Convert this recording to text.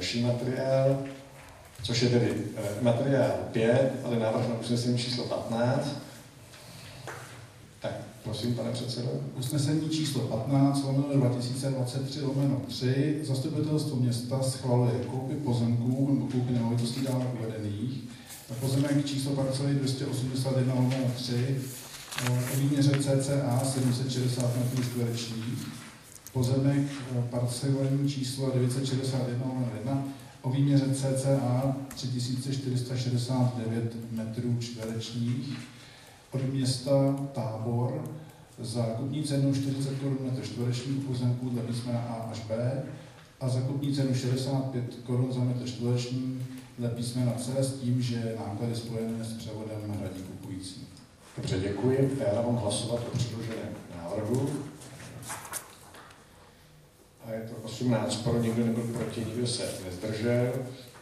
další materiál, což je tedy materiál 5, ale návrh na usnesení číslo 15. Tak, prosím, pane předsedo. Usnesení číslo 15/2023/3 Zastupitelstvo města schvaluje koupy pozemků nebo koupy nemovitostí dále uvedených. Pozemek číslo parcely 281/3 o výměře cca 760 m2. Pozemek parcelní číslo 961/1 o výměře cca 3469 m2. Od města Tábor za kupní cenu 40 Kč m2 pozemků dle písmena A až B a za kupní cenu 65 Kč za metr čtvereční dle písmena C s tím, že náklady spojené s převodem hradí kupující. Dobře, děkuji. Já dávám hlasovat o předloženém návrhu. A je to 18 pro, nikdo nebyl proti, nikdo se nezdržel.